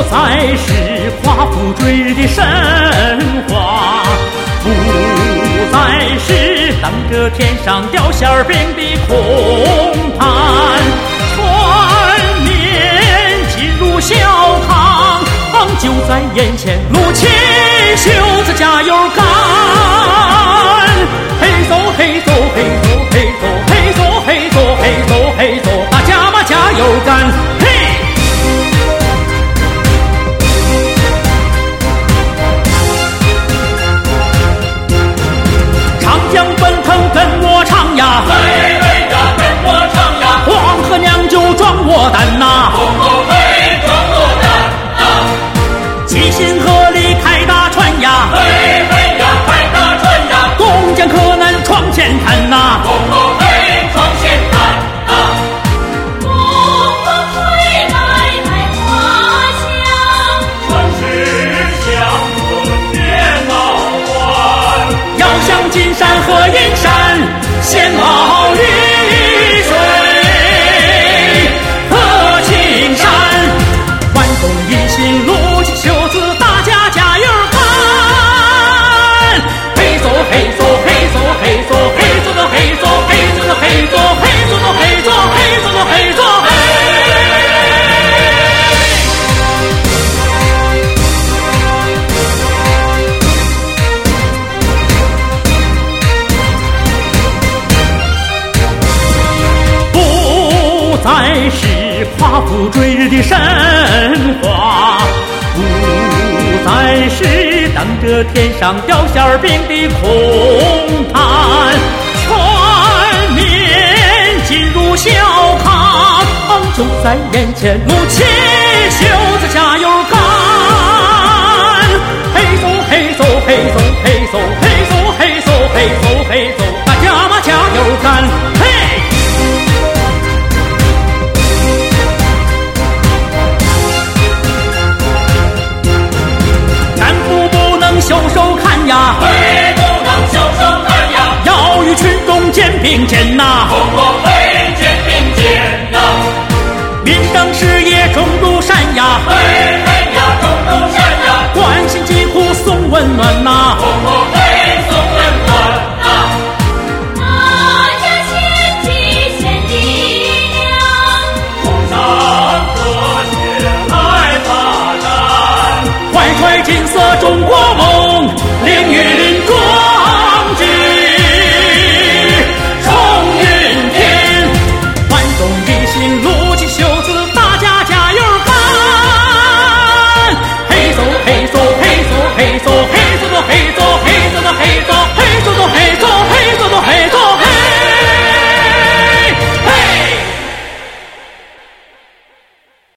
再是夸父追日的神话，不再是等着天上掉馅饼的空谈。全面进入小康，就在眼前，撸起袖子加油干！嘿嗖嘿嗖嘿嗖嘿嗖嘿嗖嘿嗖嘿嗖嘿嗖，大家嘛加油干！嘿！长江奔腾跟我唱呀， 嘿嘿呀跟我唱呀， 黄河酿酒壮我胆呐， 哦嘿壮我胆呐， 齐心合力开大船呀， 嘿嘿呀开大船呀， 攻坚克难闯险滩呐， 哦嘿闯险滩呐， 风回来开花香， 春是乡村别闹欢， 要向金山和银山献毛雨水和青山，万众一心撸起袖子，大家加油干！嘿嗖嘿嗖嘿嗖嘿嗖嘿嗖的嘿嗖嘿嗖的嘿嗖嘿嗖的嘿嗖嘿嗖的嘿嗖嘿。不再是夸父追日的神话，不再是等着天上掉馅饼的空谈，全面进入小康，就在眼前，撸起袖子加油干！嘿嗖嘿嗖嘿嗖嘿嗖嘿嗖嘿嗖嘿嗖嘿嗖，大家嘛加油干！嘿！袖手看呀， 嘿不能袖手看呀， 要与群众肩并肩呐， 哦嘿肩并肩呐， 民生事业种如山呀， 嘿嘿呀种如山呀， 关心疾苦送温暖呐， 哦嘿送温暖呐， 大家献计献力量， 冲上热血来发展， 怀揣金色中国梦。